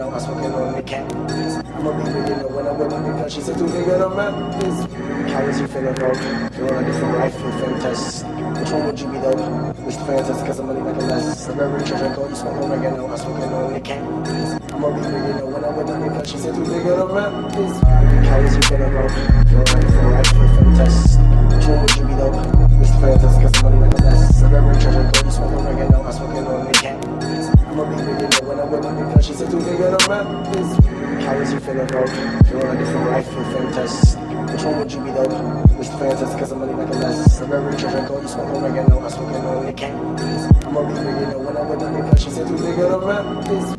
oregano, I'm smoking on the cannabis. I'm a leader, you know, when I'm with my girl, she said too big on my this. How is you feeling, bro? Feeling like a different life, feel fantastic. Which one would you be, though? Which fantastic, cause I'm really like a less. I'm very church, I call you smoke oregano, I'm smoking on the cannabis. I'm a leader, you know, when I'm with my girl, she said too big on my this. How is you feeling, bro? Feeling like a different life, feel fantastic. Which one would you be, though? Which fantastic, cause I'm really like a less. I'm very church, I call you smoke oregano, I'm smoking on the cannabis. I'm a leader, you know, when I'm with my girl, she said too big on my this. How is you feeling, bro? Feeling like a different life, feel fantastic. Which one would you be, though? Which fantastic, cause I'm really like a less. I'm very church, I call you smoke oregano, I'm smoking on the cannabis. I'm a leader, you know, when I'm with my girl, she said too big on my this.